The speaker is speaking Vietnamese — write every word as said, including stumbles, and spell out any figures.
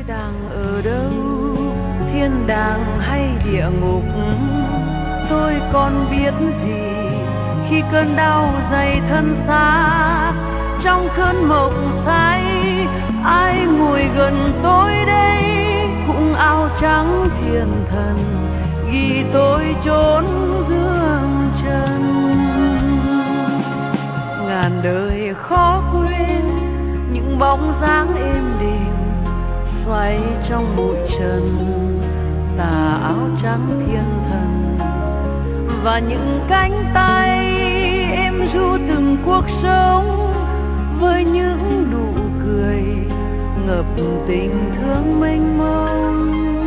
đang ở đâu, thiên đàng hay địa ngục, tôi còn biết gì khi cơn đau dày thân xa. Trong cơn mộng say, ai ngồi gần tôi đây, cũng áo trắng thiên thần ghi tôi chốn gương trần. Ngàn đời khó quên những bóng dáng êm đềm xoay trong bụi trần, tà áo trắng thiên thần và những cánh tay êm ru từng cuộc sống với những nụ cười ngập tình thương mênh mông.